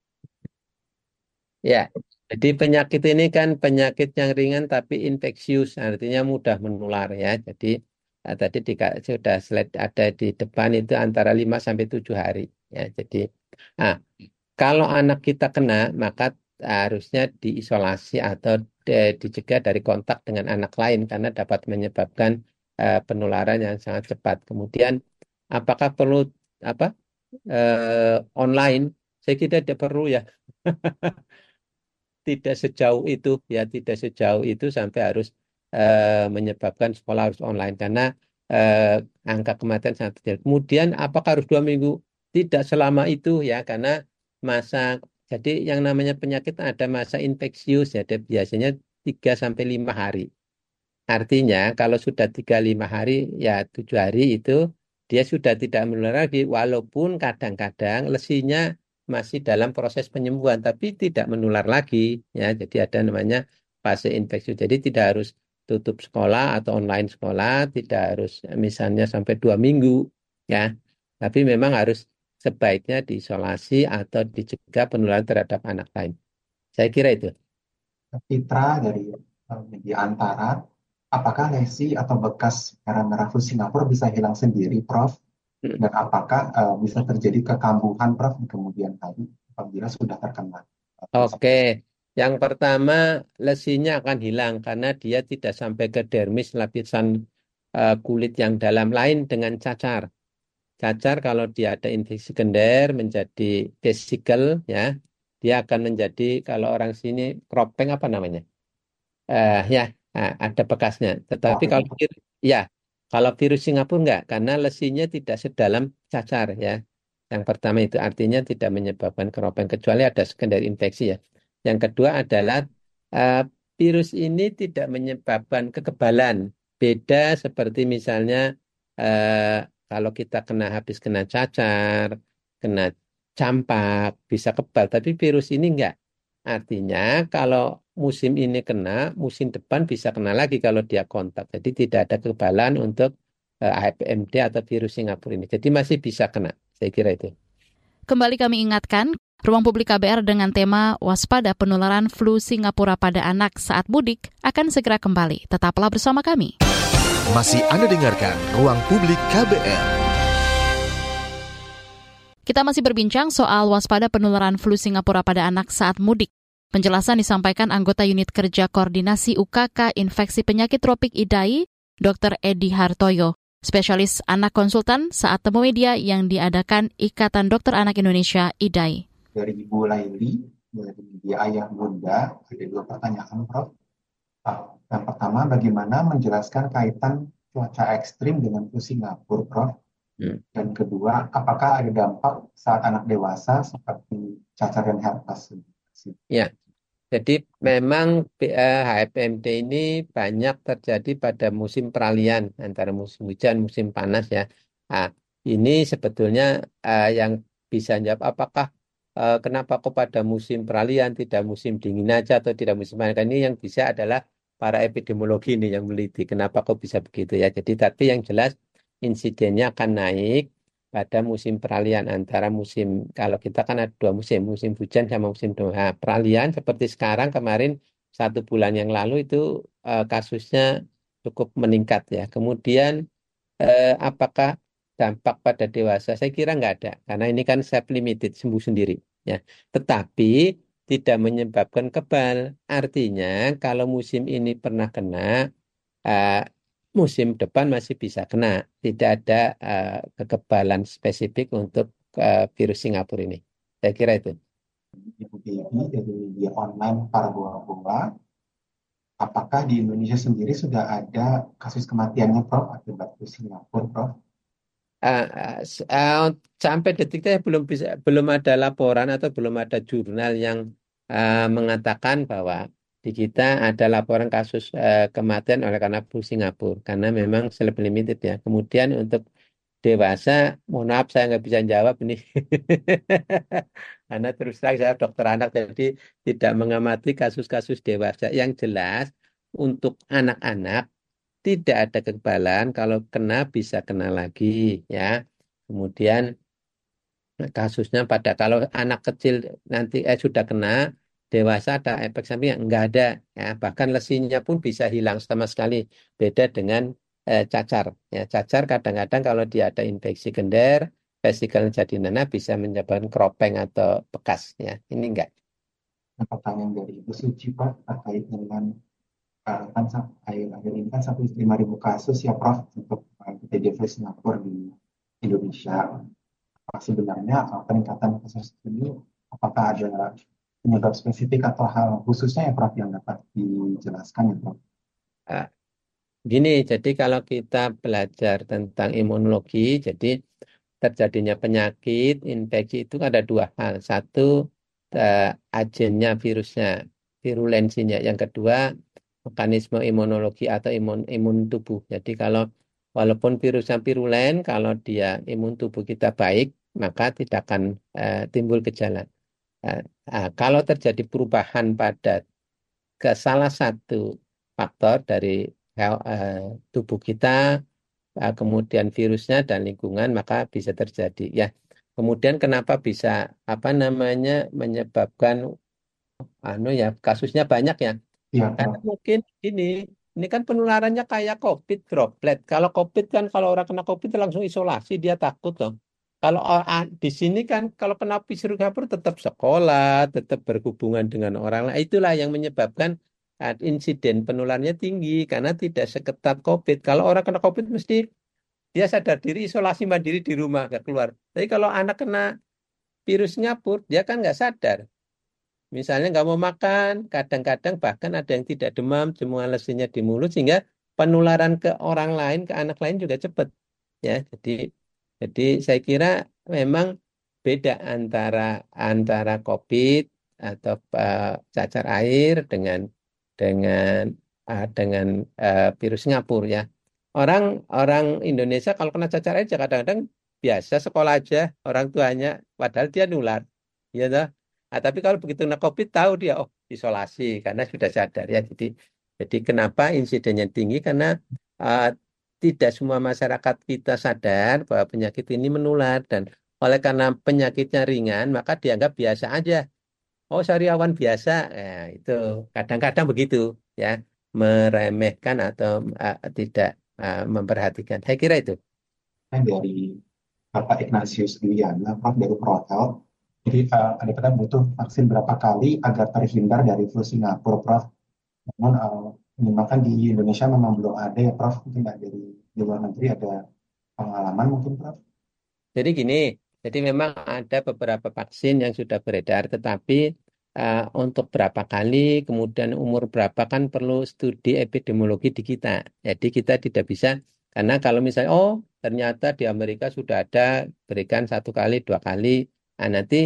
Ya, jadi penyakit ini kan penyakit yang ringan tapi infeksius, artinya mudah menular ya. Jadi tadi sudah slide ada di depan itu antara 5 sampai 7 hari ya. Jadi kalau anak kita kena maka harusnya diisolasi atau dicegah dari kontak dengan anak lain karena dapat menyebabkan penularan yang sangat cepat. Kemudian apakah perlu online? Saya kira tidak perlu ya. Tidak sejauh itu ya, tidak sejauh itu sampai harus menyebabkan sekolah harus online karena angka kematian sangat kecil. Kemudian apakah harus 2 minggu? Tidak selama itu ya, karena jadi yang namanya penyakit ada masa infeksius ya, biasanya 3 sampai 5 hari. Artinya kalau sudah 3-5 hari ya 7 hari itu dia sudah tidak menular lagi, walaupun kadang-kadang lesinya masih dalam proses penyembuhan tapi tidak menular lagi ya. Jadi ada namanya fase infeksius. Jadi tidak harus tutup sekolah atau online sekolah, tidak harus misalnya sampai 2 minggu ya. Tapi memang harus sebaiknya diisolasi atau dicegah penularan terhadap anak lain. Saya kira itu. Fitra dari media Antara, apakah lesi atau bekas merah-merah flu Singapura bisa hilang sendiri, Prof? Dan apakah bisa terjadi kekambuhan, Prof, di kemudian hari apabila sudah terkena? Oke, yang pertama lesinya akan hilang karena dia tidak sampai ke dermis, lapisan kulit yang dalam, lain dengan cacar. Cacar kalau dia ada infeksi sekunder menjadi vesikel ya, dia akan menjadi, kalau orang sini kropeng apa namanya? Ada bekasnya. Tetapi kalau virus Singapura enggak, karena lesinya tidak sedalam cacar ya. Yang pertama itu artinya tidak menyebabkan keropeng kecuali ada sekunder infeksi ya. Yang kedua adalah virus ini tidak menyebabkan kekebalan. Beda seperti misalnya kalau kita habis kena cacar, kena campak, bisa kebal. Tapi virus ini enggak. Artinya kalau musim ini kena, musim depan bisa kena lagi kalau dia kontak. Jadi tidak ada kekebalan untuk HPMD atau virus Singapura ini. Jadi masih bisa kena. Saya kira itu. Kembali kami ingatkan, Ruang Publik KBR dengan tema Waspada Penularan Flu Singapura pada Anak Saat Mudik akan segera kembali. Tetaplah bersama kami. Masih Anda dengarkan Ruang Publik KBR. Kita masih berbincang soal waspada penularan flu Singapura pada anak saat mudik. Penjelasan disampaikan anggota unit kerja koordinasi UKK Infeksi Penyakit Tropik IDAI, Dr. Edi Hartoyo, spesialis anak konsultan saat temu media yang diadakan Ikatan Dokter Anak Indonesia IDAI. Dari Ibu Laili, dari media Ayah Bunda, ada 2 pertanyaan, Prof. Yang pertama, bagaimana menjelaskan kaitan cuaca ekstrim dengan flu Singapura, Prof? Dan kedua, apakah ada dampak saat anak dewasa seperti cacar dan herpes? Ya, jadi memang HPMD ini banyak terjadi pada musim peralihan antara musim hujan, musim panas ya. Ini sebetulnya yang bisa jawab apakah kenapa kok pada musim peralihan tidak musim dingin aja atau tidak musim panas. Ini yang bisa adalah para epidemiologi ini yang meneliti kenapa kok bisa begitu ya. Jadi tapi yang jelas insidennya akan naik pada musim peralihan antara musim, kalau kita kan ada 2 musim hujan sama musim peralihan seperti sekarang. Kemarin 1 bulan yang lalu itu kasusnya cukup meningkat ya. Kemudian apakah dampak pada dewasa? Saya kira nggak ada karena ini kan self limited, sembuh sendiri ya. Tetapi tidak menyebabkan kebal. Artinya kalau musim ini pernah kena, musim depan masih bisa kena. Tidak ada kekebalan spesifik untuk virus Singapura ini. Saya kira itu. Ibu Dewi dari media online Parboa, apakah di Indonesia sendiri sudah ada kasus kematiannya, Prof, akibat flu Singapura, Prof? sampai detik saya belum ada laporan atau belum ada jurnal yang mengatakan bahwa di kita ada laporan kasus kematian oleh karena flu Singapura karena memang seleb limited ya. Kemudian untuk dewasa, mohon maaf saya nggak bisa jawab ini karena terus terang saya dokter anak jadi tidak mengamati kasus-kasus dewasa. Yang jelas untuk anak-anak tidak ada kekebalan, kalau kena bisa kena lagi ya. Kemudian kasusnya pada kalau anak kecil nanti sudah kena, dewasa ada efek samping yang enggak ada ya. Bahkan lesinya pun bisa hilang sama sekali. Beda dengan cacar. Ya, cacar kadang-kadang kalau dia ada infeksi gender, vesikel jadi nanah bisa menyebabkan kropeng atau bekas ya. Ini enggak. Nah, pertanyaan dari Ibu Suci, Prof, terkait dengan kan akhir-akhir ini kan 105.000 kasus ya, Prof, untuk PTDV Singapura di Indonesia. Apa sebenarnya peningkatan kasus ini, apakah ada penyebab spesifik atau hal khususnya ya, Prof, yang dapat dijelaskan ya, Prof? Ah, Gini, jadi kalau kita belajar tentang imunologi, jadi terjadinya penyakit, infeksi itu ada dua hal. Satu, agennya virusnya, virulensinya. Yang kedua, mekanisme imunologi atau imun tubuh. Jadi kalau walaupun virusnya virulen, kalau dia imun tubuh kita baik, maka tidak akan timbul gejala. Kalau terjadi perubahan pada ke salah satu faktor dari tubuh kita, kemudian virusnya dan lingkungan, maka bisa terjadi. Ya, kemudian kenapa bisa menyebabkan ya kasusnya banyak ya? Iya, Karena Prof. mungkin ini kan penularannya kayak COVID droplet. Kalau COVID kan kalau orang kena COVID langsung isolasi, dia takut loh. Kalau di sini kan kalau kena Singapura tetap sekolah, tetap berhubungan dengan orang lain. Itulah yang menyebabkan insiden penularannya tinggi karena tidak seketat COVID. Kalau orang kena COVID mesti dia sadar diri, isolasi mandiri di rumah, nggak keluar. Tapi kalau anak kena virus Singapura, dia kan nggak sadar. Misalnya nggak mau makan, kadang-kadang bahkan ada yang tidak demam, semua lesinya di mulut, sehingga penularan ke orang lain, ke anak lain juga cepat. Ya, jadi saya kira memang beda antara COVID atau cacar air dengan virus Singapura ya. Orang Indonesia kalau kena cacar air ya kadang-kadang biasa sekolah aja orang tuanya, padahal dia nular, ya toh. Tapi kalau begitu kena COVID tahu dia isolasi karena sudah sadar ya. Jadi kenapa insidennya tinggi karena uh, tidak semua masyarakat kita sadar bahwa penyakit ini menular dan oleh karena penyakitnya ringan maka dianggap biasa aja. Oh, sariawan biasa. Itu kadang-kadang begitu ya, meremehkan atau tidak memperhatikan. Saya kira itu. Dari Bapak Ignatius Dwiana, Prof, dari ProHealth. Jadi ada butuh vaksin berapa kali agar terhindar dari flu Singapura, Prof? Namun minimalkan di Indonesia memang belum ada ya, Prof. Mungkin dari luar negeri ada pengalaman mungkin, Prof. Jadi gini, jadi memang ada beberapa vaksin yang sudah beredar, tetapi untuk berapa kali, kemudian umur berapa kan perlu studi epidemiologi di kita. Jadi kita tidak bisa, karena kalau misalnya, ternyata di Amerika sudah ada, berikan 1 kali, 2 kali, nanti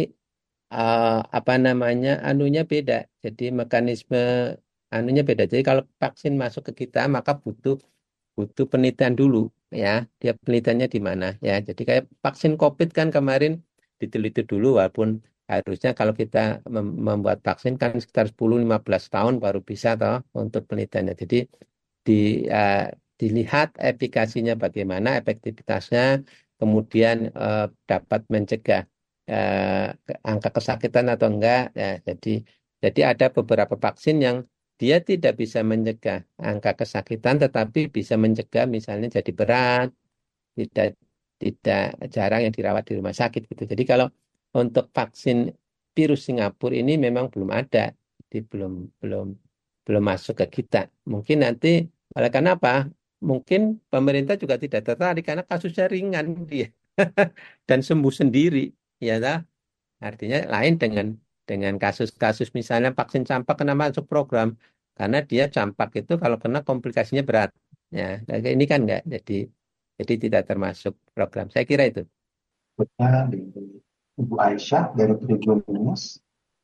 anunya beda. Jadi mekanisme anunya beda. Jadi kalau vaksin masuk ke kita, maka butuh penelitian dulu ya, dia penelitiannya di mana ya. Jadi kayak vaksin COVID kan kemarin diteliti dulu walaupun harusnya kalau kita membuat vaksin kan sekitar 10-15 tahun baru bisa toh untuk penelitiannya. Jadi di, uh, dilihat efikasinya bagaimana, efektivitasnya, kemudian dapat mencegah angka kesakitan atau enggak ya. Jadi ada beberapa vaksin yang dia tidak bisa mencegah angka kesakitan, tetapi bisa mencegah misalnya jadi berat, tidak tidak jarang yang dirawat di rumah sakit gitu. Jadi kalau untuk vaksin virus Singapura ini memang belum ada, jadi belum masuk ke kita. Mungkin nanti oleh karena apa? Mungkin pemerintah juga tidak tertarik karena kasusnya ringan dia dan sembuh sendiri, ya tak? Artinya lain dengan kasus-kasus misalnya vaksin campak kena masuk program karena dia campak itu kalau kena komplikasinya berat. Ya, ini kan enggak. Jadi tidak termasuk program. Saya kira itu. Berikutnya dari Ibu Aisyah dari Tribun News,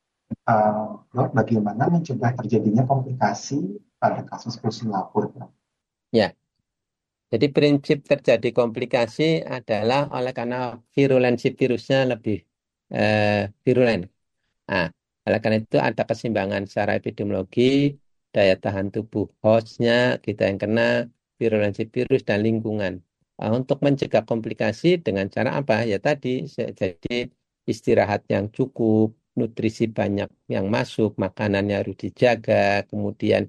Prof, bagaimana mencegah terjadinya komplikasi pada kasus flu Singapura, Prof? Ya. Jadi prinsip terjadi komplikasi adalah oleh karena virulensi virusnya lebih virulen. Nah, oleh karena itu ada keseimbangan secara epidemiologi, daya tahan tubuh hostnya, kita yang kena, virulensi virus dan lingkungan. Untuk mencegah komplikasi dengan cara apa? Ya tadi, jadi istirahat yang cukup, nutrisi banyak yang masuk, makanannya harus dijaga, kemudian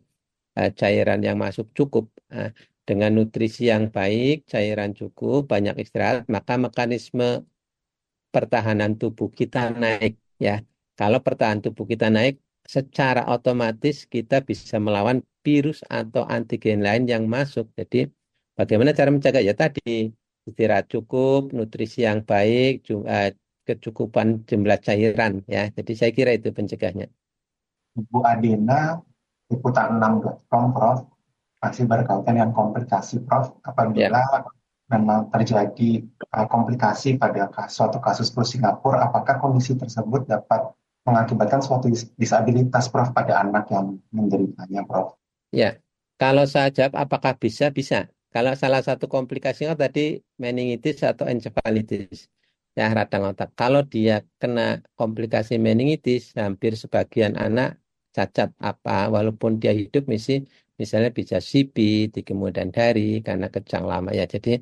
cairan yang masuk cukup. Dengan nutrisi yang baik, cairan cukup, banyak istirahat, maka mekanisme pertahanan tubuh kita naik ya. Kalau pertahanan tubuh kita naik, secara otomatis kita bisa melawan virus atau antigen lain yang masuk. Jadi bagaimana cara menjaga? Ya tadi, istirahat cukup, nutrisi yang baik, kecukupan jumlah cairan ya. Jadi saya kira itu pencegahnya. Ibu Adena, Liputan 6.com, Prof, masih berkaitan dengan komplikasi, Prof. Ya. Apabila memang terjadi komplikasi pada suatu kasus flu Singapura, apakah kondisi tersebut dapat mengakibatkan suatu disabilitas, Prof, pada anak yang menderitanya, Prof? Ya, kalau saya jawab apakah bisa? Bisa. Kalau salah satu komplikasinya tadi meningitis atau encefalitis, ya radang otak. Kalau dia kena komplikasi meningitis, hampir sebagian anak cacat apa, walaupun dia hidup misalnya bisa CP di kemudian hari karena kejang lama ya. Jadi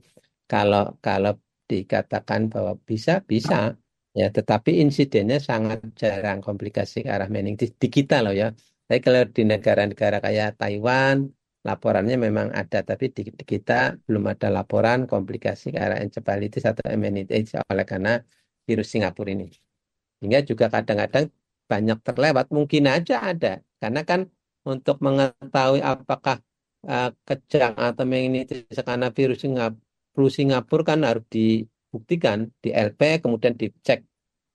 kalau dikatakan bahwa bisa ya, tetapi insidennya sangat jarang komplikasi ke arah meningitis di kita loh ya. Tapi kalau di negara-negara kayak Taiwan, laporannya memang ada, tapi di kita belum ada laporan komplikasi ke arah encefalitis atau meningitis oleh karena virus Singapura ini. Hingga juga kadang-kadang banyak terlewat, mungkin aja ada. Karena kan untuk mengetahui apakah kejang atau meningitis karena virus flu Singapura kan harus dibuktikan di LP, kemudian dicek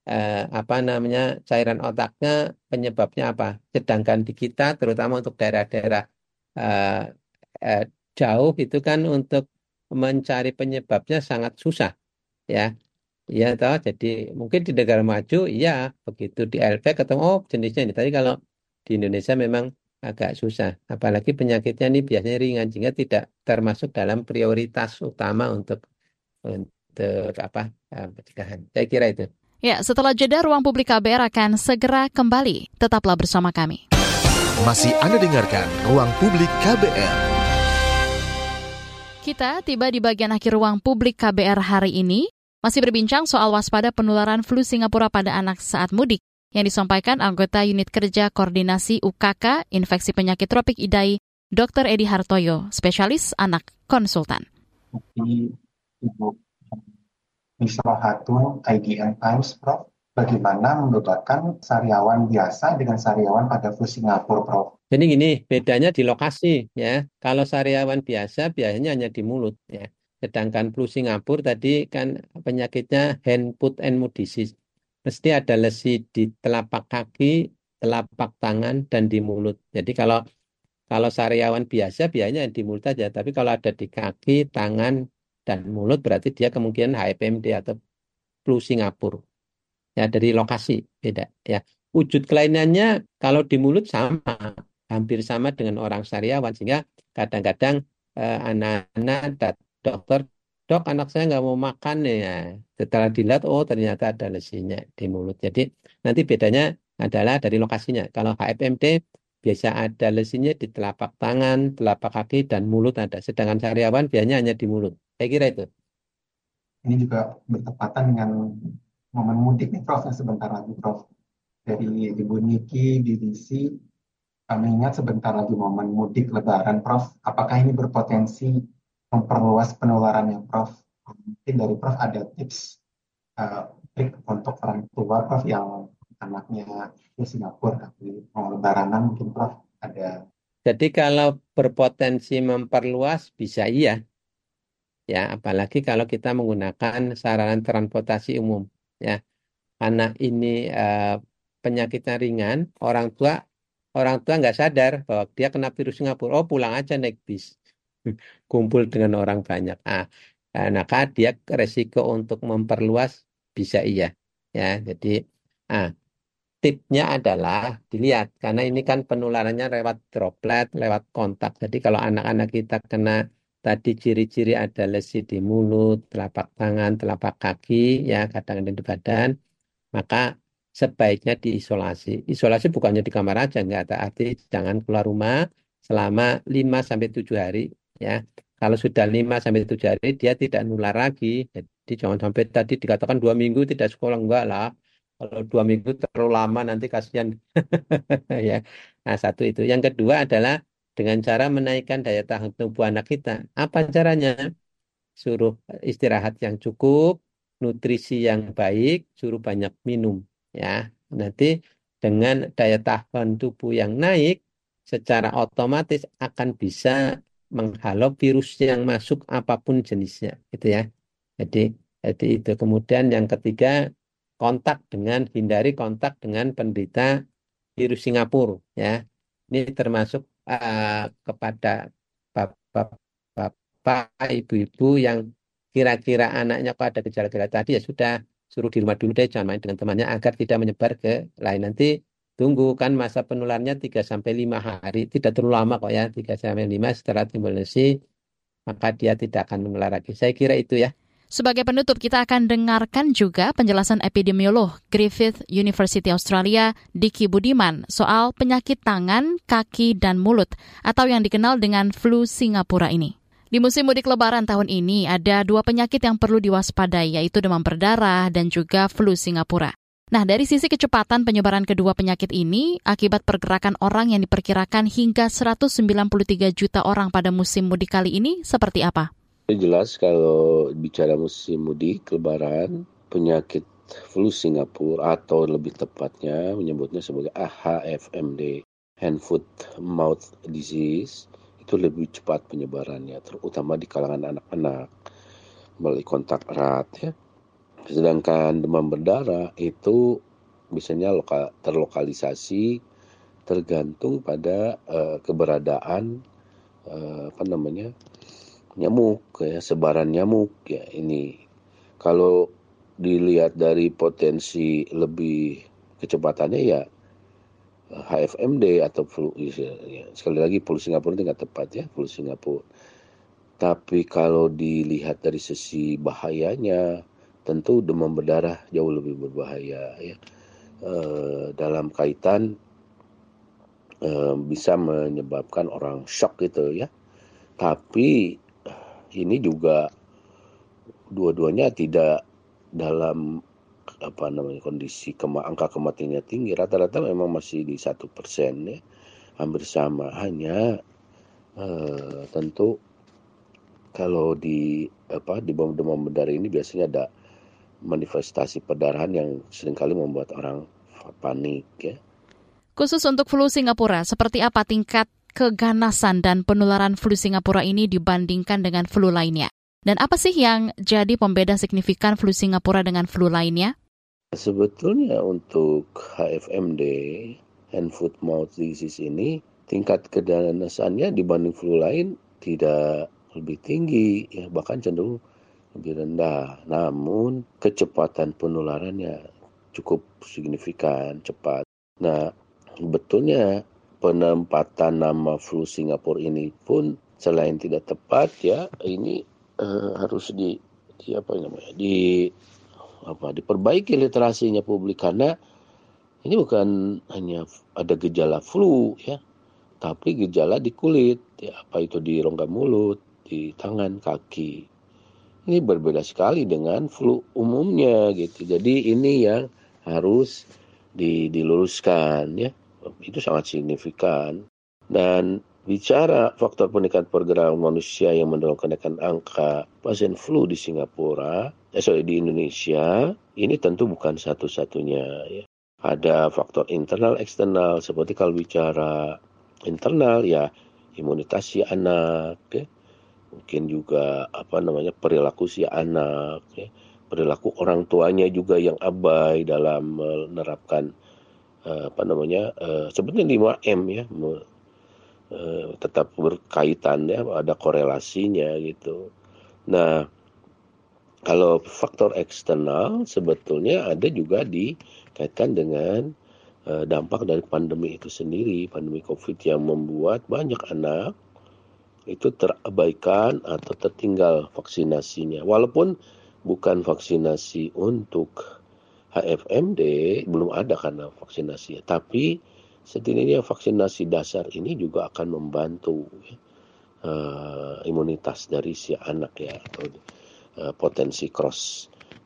cairan otaknya penyebabnya apa. Sedangkan di kita terutama untuk daerah-daerah eh, jauh itu kan untuk mencari penyebabnya sangat susah ya. Ya toh, jadi mungkin di negara maju iya begitu di LV ketemu oh jenisnya ini. Tapi kalau di Indonesia memang agak susah. Apalagi penyakitnya ini biasanya ringan sehingga tidak termasuk dalam prioritas utama untuk pencegahan. Saya kira itu. Ya, setelah jeda Ruang Publik KBR akan segera kembali. Tetaplah bersama kami. Masih Anda dengarkan Ruang Publik KBR. Kita tiba di bagian akhir Ruang Publik KBR hari ini. Masih berbincang soal waspada penularan flu Singapura pada anak saat mudik yang disampaikan anggota unit kerja koordinasi UKK Infeksi Penyakit Tropik IDAI, Dr. Edi Hartoyo, spesialis anak konsultan. Ibu Misrohatun IDN Times, Prof, bagaimana membedakan sariawan biasa dengan sariawan pada flu Singapura, Prof? Jadi gini, bedanya di lokasi ya. Kalau sariawan biasa biasanya hanya di mulut ya. Sedangkan flu Singapura tadi kan penyakitnya hand, foot, and mouth disease. Mesti ada lesi di telapak kaki, telapak tangan, dan di mulut. Jadi kalau sariawan biasa biasanya di mulut aja. Tapi kalau ada di kaki, tangan, dan mulut berarti dia kemungkinan HPMD atau flu Singapura. Ya dari lokasi beda ya. Wujud kelainannya kalau di mulut sama, hampir sama dengan orang sariawan sehingga kadang-kadang anak-anak dokter, dok anak saya nggak mau makan ya. Setelah dilihat oh ternyata ada lesinya di mulut. Jadi nanti bedanya adalah dari lokasinya. Kalau HFMD biasa ada lesinya di telapak tangan, telapak kaki, dan mulut ada. Sedangkan sariawan biasanya hanya di mulut. Saya kira itu. Ini juga bertepatan dengan momen mudik nih, Prof, yang sebentar lagi, Prof. Dari Ibu Niki di DC, kami ingat sebentar lagi momen mudik Lebaran, Prof. Apakah ini berpotensi memperluas penularannya, Prof? Mungkin dari Prof ada tips trik untuk orang tua, Prof, yang anaknya di Singapura tapi mau Lebaranan, mungkin Prof ada. Jadi kalau berpotensi memperluas bisa iya. Ya, apalagi kalau kita menggunakan sarana transportasi umum. Ya, anak ini penyakitnya ringan, orang tua nggak sadar bahwa dia kena virus Singapura. Oh, pulang aja naik bis, kumpul dengan orang banyak. maka dia resiko untuk memperluas bisa iya. Ya, jadi tipnya adalah dilihat karena ini kan penularannya lewat droplet, lewat kontak. Jadi kalau anak-anak kita kena tadi ciri-ciri ada lesi di mulut, telapak tangan, telapak kaki, ya kadang ada di badan, maka sebaiknya diisolasi. Isolasi bukannya di kamar aja, enggak ada arti jangan keluar rumah selama 5-7 hari, ya. Kalau sudah 5-7 hari dia tidak nular lagi. Jadi jangan sampai tadi dikatakan 2 minggu tidak sekolah, enggak lah. Kalau 2 minggu terlalu lama nanti kasihan. Ya. Nah, satu itu. Yang kedua adalah dengan cara menaikkan daya tahan tubuh anak kita. Apa caranya? Suruh istirahat yang cukup, nutrisi yang baik, suruh banyak minum. Ya, nanti dengan daya tahan tubuh yang naik, secara otomatis akan bisa menghalau virus yang masuk apapun jenisnya, gitu ya. Jadi, jadi itu. Kemudian yang ketiga, hindari kontak dengan penderita virus Singapura, ya. Ini termasuk kepada bapak, ibu-ibu yang kira-kira anaknya kok ada gejala-gejala tadi, ya sudah suruh di rumah dulu deh, jangan main dengan temannya agar tidak menyebar ke lain. Nanti tunggu kan masa penularnya 3-5 hari, tidak terlalu lama kok ya, 3-5 setelah timbul lesi, maka dia tidak akan menular lagi. Saya kira itu ya. Sebagai penutup, kita akan dengarkan juga penjelasan epidemiolog Griffith University Australia, Diki Budiman, soal penyakit tangan, kaki, dan mulut, atau yang dikenal dengan flu Singapura ini. Di musim mudik lebaran tahun ini, ada 2 penyakit yang perlu diwaspadai, yaitu demam berdarah dan juga flu Singapura. Nah, dari sisi kecepatan penyebaran kedua penyakit ini, akibat pergerakan orang yang diperkirakan hingga 193 juta orang pada musim mudik kali ini, seperti apa? Jelas kalau bicara musim mudik lebaran, penyakit flu Singapura atau lebih tepatnya menyebutnya sebagai HFMD, hand foot mouth disease, itu lebih cepat penyebarannya, terutama di kalangan anak-anak melalui kontak erat ya. Sedangkan demam berdarah itu biasanya terlokalisasi tergantung pada keberadaan nyamuk ya, sebaran nyamuk ya. Ini kalau dilihat dari potensi lebih kecepatannya ya HFMD atau flu ya, sekali lagi flu Singapura itu nggak tepat ya, flu Singapura. Tapi kalau dilihat dari sisi bahayanya, tentu demam berdarah jauh lebih berbahaya ya. Dalam kaitan bisa menyebabkan orang shock gitu ya. Tapi ini juga dua-duanya tidak dalam kondisi angka kematiannya tinggi, rata-rata memang masih di 1% ya, hampir sama. Hanya tentu kalau di demam berdarah ini biasanya ada manifestasi perdarahan yang seringkali membuat orang panik ya. Khusus untuk flu Singapura, seperti apa tingkat keganasan dan penularan flu Singapura ini dibandingkan dengan flu lainnya? Dan apa sih yang jadi pembeda signifikan flu Singapura dengan flu lainnya? Sebetulnya untuk HFMD, hand foot mouth disease ini, tingkat keganasannya dibanding flu lain tidak lebih tinggi, ya bahkan cenderung lebih rendah. Namun kecepatan penularannya cukup signifikan, cepat. Nah, sebetulnya penempatan nama flu Singapura ini pun selain tidak tepat ya, ini harus diperbaiki literasinya publik, karena ini bukan hanya ada gejala flu ya, tapi gejala di kulit ya, apa itu di rongga mulut, di tangan, kaki. Ini berbeda sekali dengan flu umumnya gitu. Jadi ini yang harus diluruskan ya. Itu sangat signifikan. Dan bicara faktor peningkatan pergerakan manusia yang mendorong kenaikan angka pasien flu di di Indonesia, ini tentu bukan satu-satunya ya. Ada faktor internal eksternal, seperti kalau bicara internal ya imunitas si anak ya. Mungkin juga perilaku si anak ya. Perilaku orang tuanya juga yang abai dalam menerapkan sebetulnya 5M ya, tetap berkaitan ya, ada korelasinya gitu. Nah, Kalau faktor eksternal sebetulnya ada juga dikaitkan dengan dampak dari pandemi itu sendiri, pandemi COVID yang membuat banyak anak itu terabaikan atau tertinggal vaksinasinya. Walaupun bukan vaksinasi untuk HFMD, belum ada karena vaksinasi. Tapi setidaknya vaksinasi dasar ini juga akan membantu imunitas dari si anak ya, atau potensi cross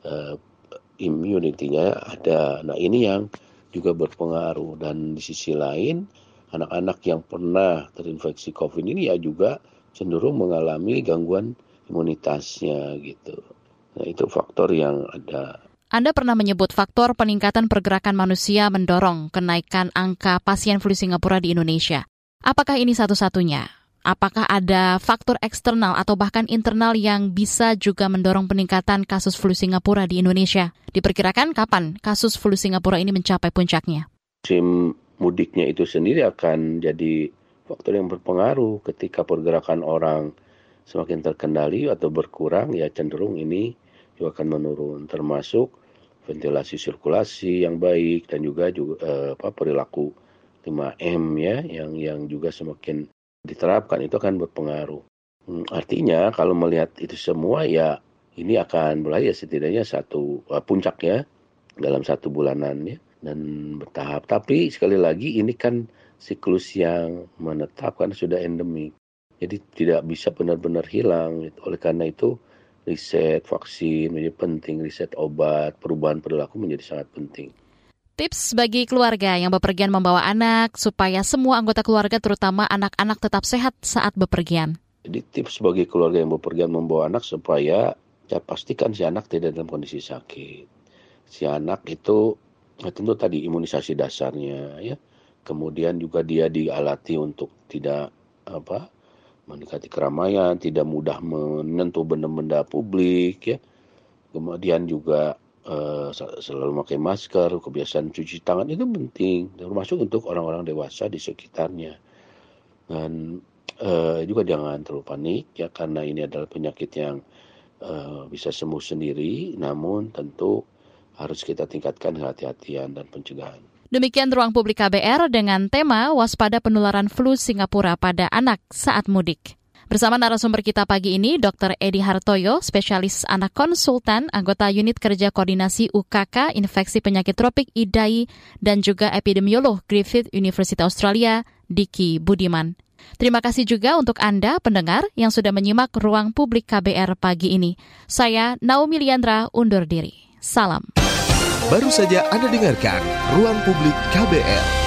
immunity-nya ada. Nah ini yang juga berpengaruh, dan di sisi lain anak-anak yang pernah terinfeksi COVID ini ya juga cenderung mengalami gangguan imunitasnya gitu. Nah itu faktor yang ada. Anda pernah menyebut faktor peningkatan pergerakan manusia mendorong kenaikan angka pasien flu Singapura di Indonesia. Apakah ini satu-satunya? Apakah ada faktor eksternal atau bahkan internal yang bisa juga mendorong peningkatan kasus flu Singapura di Indonesia? Diperkirakan kapan kasus flu Singapura ini mencapai puncaknya? Musim mudiknya itu sendiri akan jadi faktor yang berpengaruh. Ketika pergerakan orang semakin terkendali atau berkurang, ya cenderung ini juga akan menurun, termasuk ventilasi sirkulasi yang baik dan juga perilaku 5M ya yang juga semakin diterapkan itu akan berpengaruh. Artinya kalau melihat itu semua ya ini akan mulai ya setidaknya satu puncaknya dalam 1 bulanan ya, dan bertahap. Tapi sekali lagi ini kan siklus yang menetap karena sudah endemik. Jadi tidak bisa benar-benar hilang. Oleh karena itu riset vaksin menjadi penting, riset obat, perubahan perilaku menjadi sangat penting. Tips bagi keluarga yang bepergian membawa anak supaya semua anggota keluarga terutama anak-anak tetap sehat saat bepergian. Jadi tips bagi keluarga yang bepergian membawa anak supaya pastikan si anak tidak dalam kondisi sakit. Si anak itu tentu tadi imunisasi dasarnya ya. Kemudian juga dia dialati untuk tidak mendekati keramaian, tidak mudah menyentuh benda-benda publik ya. Kemudian juga selalu memakai masker, kebiasaan cuci tangan itu penting, termasuk untuk orang-orang dewasa di sekitarnya. Dan juga jangan terlalu panik ya, karena ini adalah penyakit yang bisa sembuh sendiri, namun tentu harus kita tingkatkan kehati-hatian dan pencegahan. Demikian Ruang Publik KBR dengan tema waspada penularan flu Singapura pada anak saat mudik. Bersama narasumber kita pagi ini, Dr. Edi Hartoyo, spesialis anak konsultan, anggota unit kerja koordinasi UKK, infeksi penyakit tropik IDAI, dan juga epidemiolog Griffith University Australia, Diki Budiman. Terima kasih juga untuk Anda, pendengar, yang sudah menyimak Ruang Publik KBR pagi ini. Saya Naomi Liandra, undur diri. Salam. Baru saja Anda dengarkan Ruang Publik KBR.